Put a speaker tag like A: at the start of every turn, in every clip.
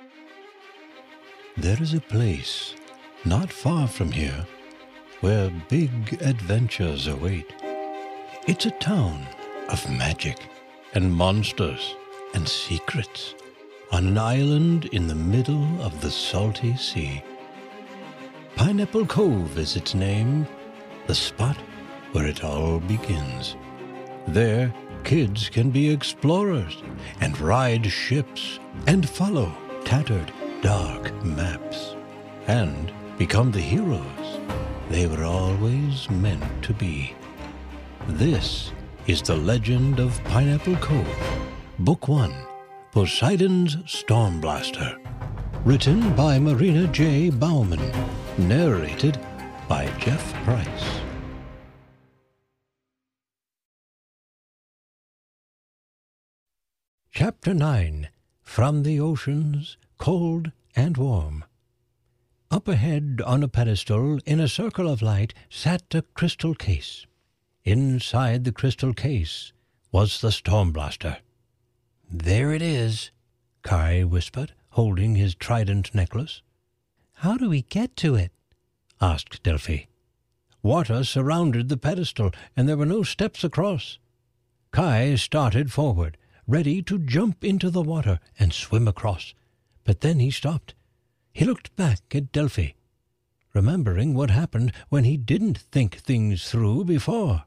A: There is a place not far from here where big adventures await. It's a town of magic and monsters and secrets on an island in the middle of the salty sea. Pineapple Cove is its name, the spot where it all begins. There, kids can be explorers and ride ships and follow tattered, dark maps and become the heroes they were always meant to be. This is The Legend of Pineapple Cove, Book 1, Poseidon's Stormblaster, written by Marina J. Bauman, narrated by Jeff Price. Chapter 9, From the Oceans, Cold and Warm. Up ahead on a pedestal in a circle of light sat a crystal case. Inside the crystal case was the Stormblaster. "There it is," Kai whispered, holding his trident necklace.
B: "How do we get to it?"
A: asked Delphi. Water surrounded the pedestal, and there were no steps across. Kai started forward, ready to jump into the water and swim across. But then he stopped. He looked back at Delphi, remembering what happened when he didn't think things through before.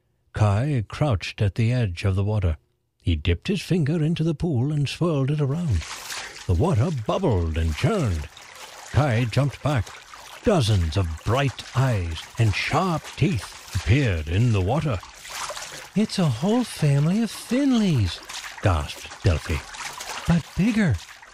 A: Kai crouched at the edge of the water. He dipped his finger into the pool and swirled it around. The water bubbled and churned. Kai jumped back. Dozens of bright eyes and sharp teeth appeared in the water.
B: "It's a whole family of Finleys,"
A: gasped Delphi.
B: "But bigger."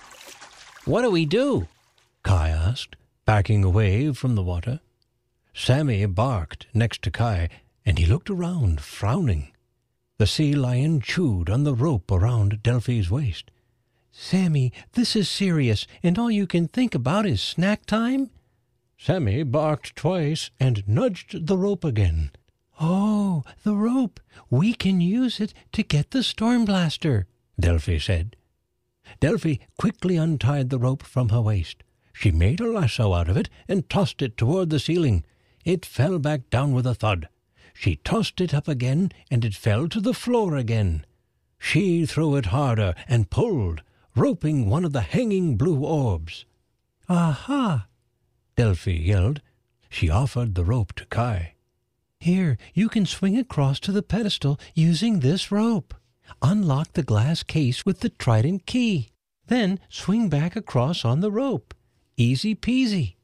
A: "What do we do?" Kai asked, backing away from the water. Sammy barked next to Kai, and he looked around, frowning. The sea lion chewed on the rope around Delphi's waist.
B: "Sammy, this is serious, and all you can think about is snack time?"
A: Sammy barked twice and nudged the rope again.
B: "Oh, the rope. We can use it to get the Stormblaster,"
A: Delphi said. Delphi quickly untied the rope from her waist. She made a lasso out of it and tossed it toward the ceiling. It fell back down with a thud. She tossed it up again, and it fell to the floor again. She threw it harder and pulled, roping one of the hanging blue orbs.
B: "Aha!"
A: Delphi yelled. She offered the rope to Kai.
B: "Here, you can swing across to the pedestal using this rope. Unlock the glass case with the trident key. Then swing back across on the rope. Easy peasy."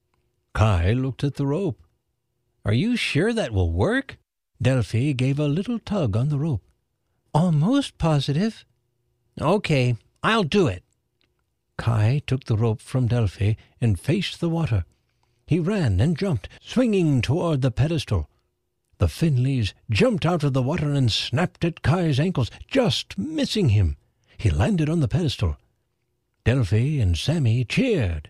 A: Kai looked at the rope. "Are you sure that will work?" Delphi gave a little tug on the rope.
B: "Almost positive."
A: "Okay, I'll do it." Kai took the rope from Delphi and faced the water. He ran and jumped, swinging toward the pedestal. The Finleys jumped out of the water and snapped at Kai's ankles, just missing him. He landed on the pedestal. Delphi and Sammy cheered.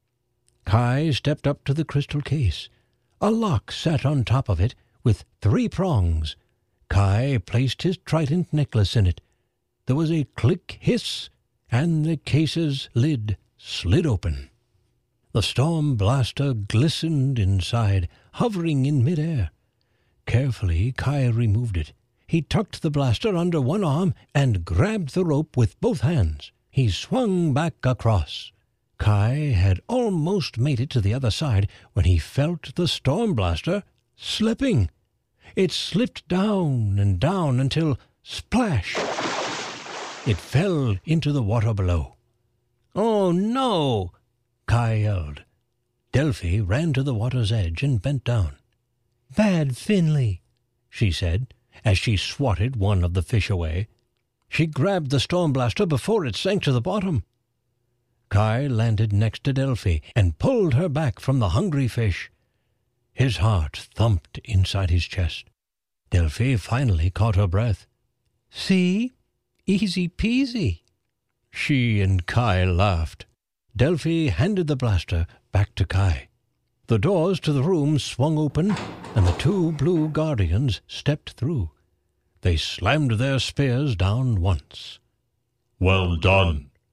A: Kai stepped up to the crystal case. A lock sat on top of it with 3 prongs. Kai placed his trident necklace in it. There was a click hiss, and the case's lid slid open. The Stormblaster glistened inside, hovering in midair. Carefully, Kai removed it. He tucked the blaster under one arm and grabbed the rope with both hands. He swung back across. Kai had almost made it to the other side when he felt the Stormblaster slipping. It slipped down and down until, splash, it fell into the water below. "Oh, no!" Kai yelled. Delphi ran to the water's edge and bent down.
B: "Bad Finley,"
A: she said, as she swatted one of the fish away. She grabbed the Stormblaster before it sank to the bottom. Kai landed next to Delphi and pulled her back from the hungry fish. His heart thumped inside his chest. Delphi finally caught her breath.
B: "See? Easy peasy."
A: She and Kai laughed. Delphi handed the blaster back to Kai. The doors to the room swung open, and the 2 blue guardians stepped through. They slammed their spears down once.
C: "Well done,"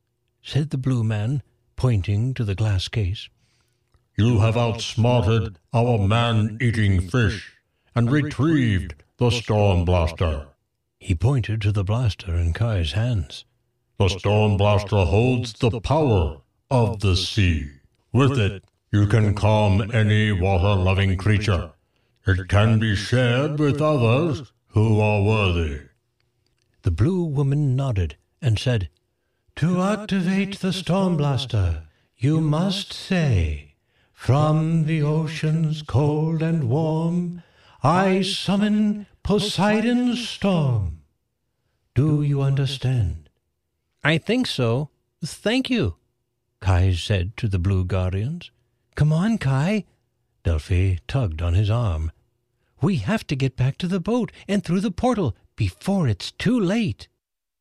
A: said the blue man, pointing to the glass case.
C: "You have outsmarted our man-eating fish and retrieved the Storm Blaster."
A: He pointed to the blaster in Kai's hands.
C: "The Storm Blaster holds the power of the sea. With it, you can calm any water-loving creature. It can be shared with others who are worthy."
A: The blue woman nodded and said,
B: To activate the Storm Blaster, you must say, "From the oceans cold and warm, I summon Poseidon's storm." Do you understand?
A: "I think so. Thank you," Kai said to the blue guardians.
B: Come on, Kai.
A: Delphi tugged on his arm.
B: We have to get back to the boat and through the portal before it's too late.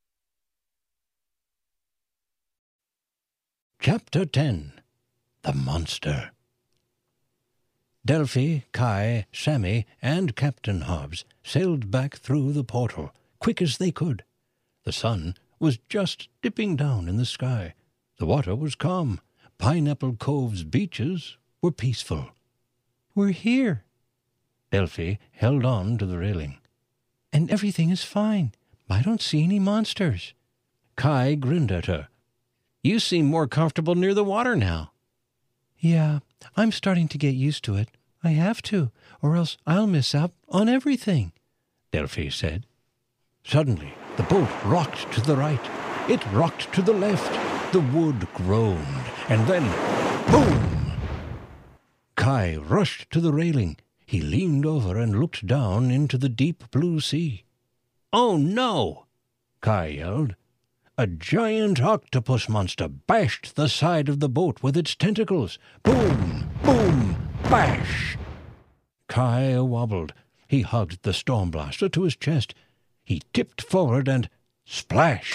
A: Chapter 10. The Monster. Delphi, Kai, Sammy, and Captain Hobbs sailed back through the portal, quick as they could. The sun was just dipping down in the sky. The water was calm. Pineapple Cove's beaches were peaceful.
B: We're here.
A: Delphi held on to the railing.
B: And everything is fine. I don't see any monsters.
A: Kai grinned at her. You seem more comfortable near the water now.
B: Yeah, I'm starting to get used to it. I have to, or else I'll miss out on everything,
A: Delphi said. Suddenly, the boat rocked to the right. It rocked to the left. The wood groaned, and then, boom! Kai rushed to the railing. He leaned over and looked down into the deep blue sea. Oh, no! Kai yelled. A giant octopus monster bashed the side of the boat with its tentacles. Boom! Boom! Bash! Kai wobbled. He hugged the storm blaster to his chest. He tipped forward and splash!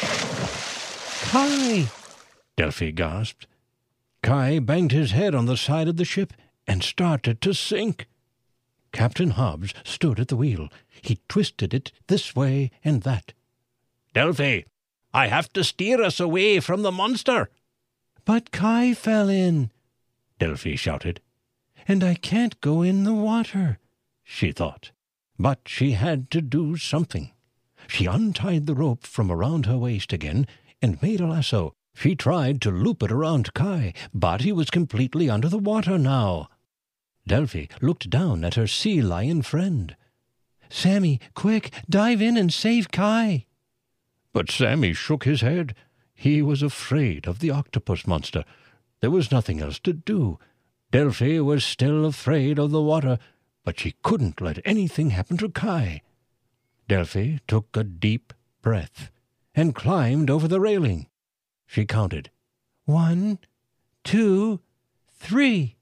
B: Kai!
A: Delphi gasped. Kai banged his head on the side of the ship and started to sink. Captain Hobbs stood at the wheel. He twisted it this way and that. Delphi! I have to steer us away from the monster.
B: But Kai fell in,
A: Delphi shouted.
B: And I can't go in the water,
A: she thought. But she had to do something. She untied the rope from around her waist again and made a lasso. She tried to loop it around Kai, but he was completely under the water now. Delphi looked down at her sea lion friend.
B: Sammy, quick, dive in and save Kai.
A: But Sammy shook his head. He was afraid of the octopus monster. There was nothing else to do. Delphi was still afraid of the water, but she couldn't let anything happen to Kai. Delphi took a deep breath and climbed over the railing. She counted.
B: 1, 2, 3.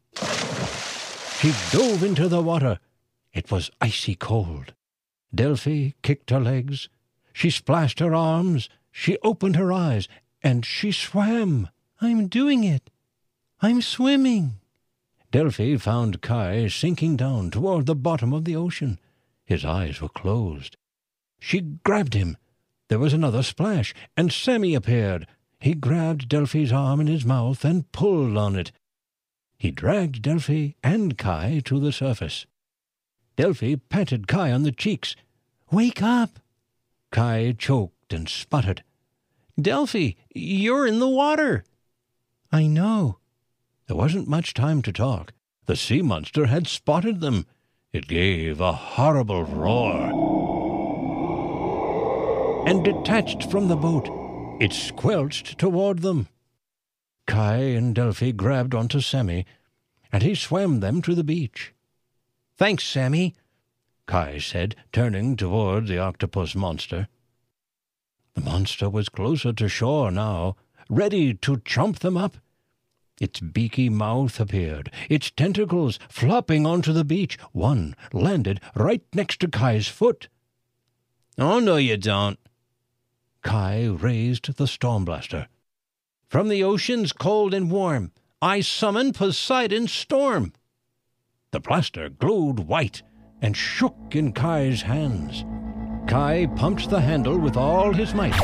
A: She dove into the water. It was icy cold. Delphi kicked her legs. She splashed her arms, she opened her eyes, and she swam.
B: I'm doing it. I'm swimming.
A: Delphi found Kai sinking down toward the bottom of the ocean. His eyes were closed. She grabbed him. There was another splash, and Sammy appeared. He grabbed Delphi's arm in his mouth and pulled on it. He dragged Delphi and Kai to the surface. Delphi patted Kai on the cheeks.
B: Wake up!
A: Kai choked and sputtered. Delphi, you're in the water.
B: I know.
A: There wasn't much time to talk. The sea monster had spotted them. It gave a horrible roar and detached from the boat. It squelched toward them. Kai and Delphi grabbed onto Sammy, and he swam them to the beach. Thanks, Sammy, Kai said, turning toward the octopus monster. The monster was closer to shore now, ready to chomp them up. Its beaky mouth appeared, its tentacles flopping onto the beach. One landed right next to Kai's foot. Oh, no, you don't. Kai raised the storm blaster. From the oceans cold and warm, I summon Poseidon's storm. The blaster glowed white and shook in Kai's hands. Kai pumped the handle with all his might.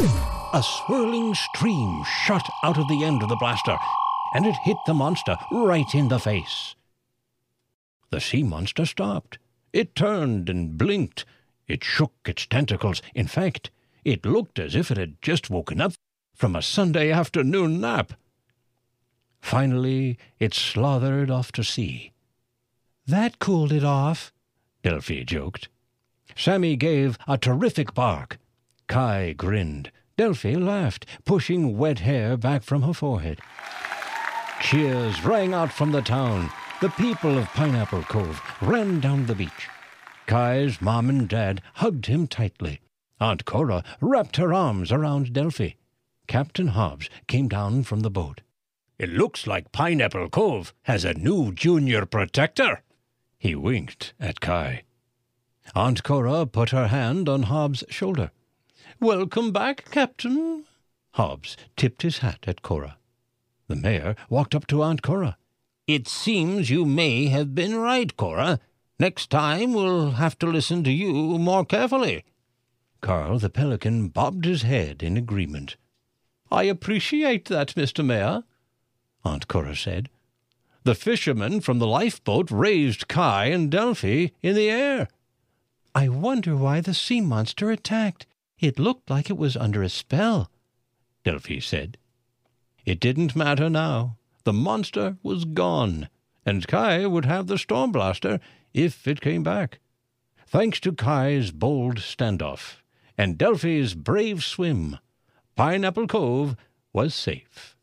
A: A swirling stream shot out of the end of the blaster, and it hit the monster right in the face. The sea monster stopped. It turned and blinked. It shook its tentacles. In fact, it looked as if it had just woken up from a Sunday afternoon nap. Finally, it slathered off to sea.
B: That cooled it off,
A: Delphi joked. Sammy gave a terrific bark. Kai grinned. Delphi laughed, pushing wet hair back from her forehead. Cheers rang out from the town. The people of Pineapple Cove ran down the beach. Kai's mom and dad hugged him tightly. Aunt Cora wrapped her arms around Delphi. Captain Hobbs came down from the boat. "It looks like Pineapple Cove has a new junior protector." He winked at Kai. Aunt Cora put her hand on Hobbs' shoulder. "Welcome back, Captain." Hobbs tipped his hat at Cora. The mayor walked up to Aunt Cora. "It seems you may have been right, Cora. Next time we'll have to listen to you more carefully." Carl the Pelican bobbed his head in agreement. "I appreciate that, Mr. Mayor," Aunt Cora said. The fishermen from the lifeboat raised Kai and Delphi in the air.
B: "I wonder why the sea monster attacked. It looked like it was under a spell,"
A: Delphi said. It didn't matter now. The monster was gone, and Kai would have the storm blaster if it came back. Thanks to Kai's bold standoff and Delphi's brave swim, Pineapple Cove was safe.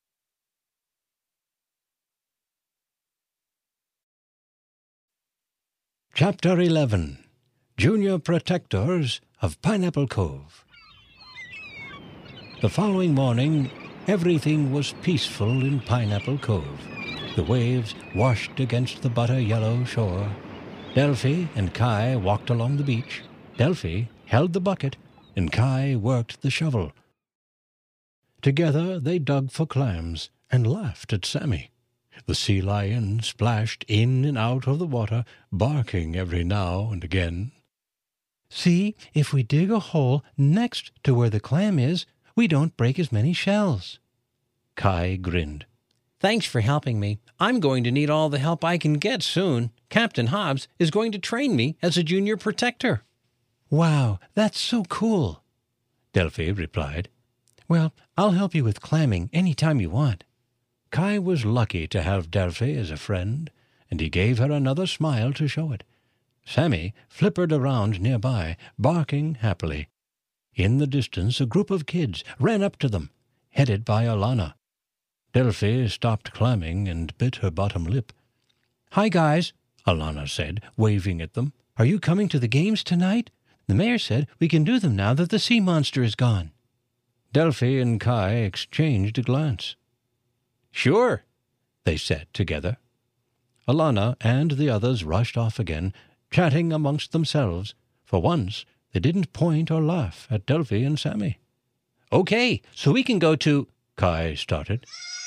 A: Chapter 11. Junior Protectors of Pineapple Cove. The following morning, everything was peaceful in Pineapple Cove. The waves washed against the butter-yellow shore. Delphi and Kai walked along the beach. Delphi held the bucket, and Kai worked the shovel. Together they dug for clams and laughed at Sammy. The sea lion splashed in and out of the water, barking every now and again.
B: "See, if we dig a hole next to where the clam is, we don't break as many shells."
A: Kai grinned.
B: "Thanks for helping me. I'm going to need all the help I can get soon. Captain Hobbs is going to train me as a junior protector." "Wow, that's so cool,"
A: Delphi replied.
B: "Well, I'll help you with clamming any time you want."
A: Kai was lucky to have Delphi as a friend, and he gave her another smile to show it. Sammy flippered around nearby, barking happily. In the distance, a group of kids ran up to them, headed by Alana. Delphi stopped clamming and bit her bottom lip.
B: "Hi, guys,"
A: Alana said, waving at them.
B: "Are you coming to the games tonight? The mayor said we can do them now that the sea monster is gone."
A: Delphi and Kai exchanged a glance.
B: "Sure,"
A: they said together. Alana and the others rushed off again, chatting amongst themselves. For once, they didn't point or laugh at Delphi and Sammy.
B: "Okay, so we can go to—"
A: Kai started.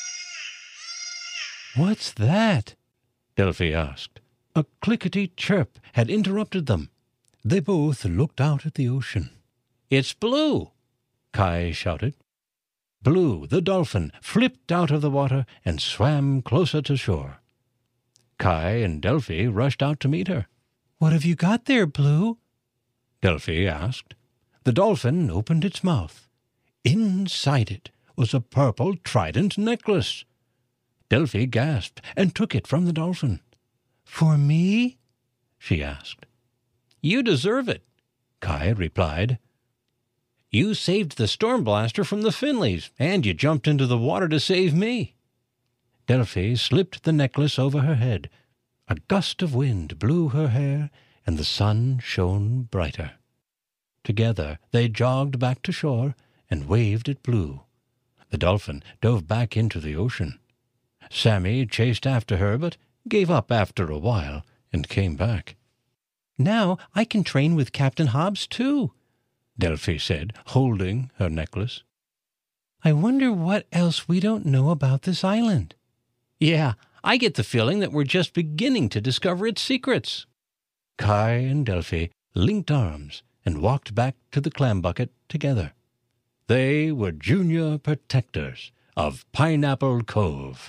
B: "What's that?"
A: Delphi asked. A clickety chirp had interrupted them. They both looked out at the ocean.
B: "It's Blue!"
A: Kai shouted. Blue, the dolphin, flipped out of the water and swam closer to shore. Kai and Delphi rushed out to meet her.
B: "What have you got there, Blue?"
A: Delphi asked. The dolphin opened its mouth. Inside it was a purple trident necklace. Delphi gasped and took it from the dolphin.
B: "For me?"
A: she asked.
B: "You deserve it," Kai replied. "You saved the storm blaster from the Finleys, and you jumped into the water to save me."
A: Delphi slipped the necklace over her head. A gust of wind blew her hair, and the sun shone brighter. Together they jogged back to shore and waved at Blue. The dolphin dove back into the ocean. Sammy chased after her, but gave up after a while and came back.
B: "Now I can train with Captain Hobbs, too,"
A: Delphi said, holding her necklace.
B: "I wonder what else we don't know about this island." "Yeah, I get the feeling that we're just beginning to discover its secrets."
A: Kai and Delphi linked arms and walked back to the clam bucket together. They were junior protectors of Pineapple Cove.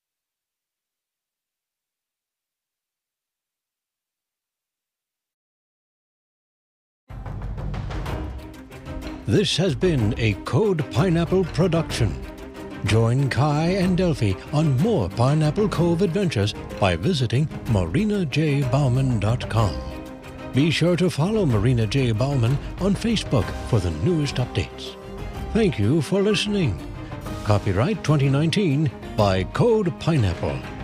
A: This has been a Code Pineapple production. Join Kai and Delphi on more Pineapple Cove adventures by visiting marinajbauman.com. Be sure to follow Marina J. Bauman on Facebook for the newest updates. Thank you for listening. Copyright 2019 by Code Pineapple.